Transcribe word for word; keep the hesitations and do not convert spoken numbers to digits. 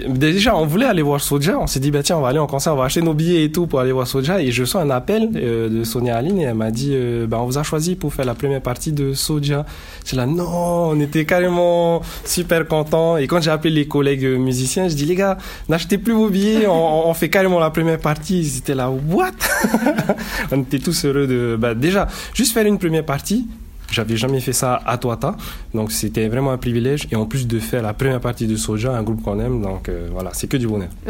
déjà, on voulait aller voir Soulja. On s'est dit, bah tiens, on va aller en concert, on va acheter nos billets et tout pour aller voir Soulja. Et je reçois un appel euh, de Sonia Aline et elle m'a dit, euh, bah on vous a choisi pour faire la première partie de Soulja. J'ai là, non, on était carrément super contents. Et quand j'ai appelé les collègues musiciens, je dis, les gars, n'achetez plus vos billets, on, on fait carrément la première partie. Ils étaient là, what? On était tous heureux de, bah déjà, juste faire une première partie. J'avais jamais fait ça à Touata, donc c'était vraiment un privilège. Et en plus de faire la première partie de Soulja, un groupe qu'on aime, donc euh, voilà, c'est que du bonheur.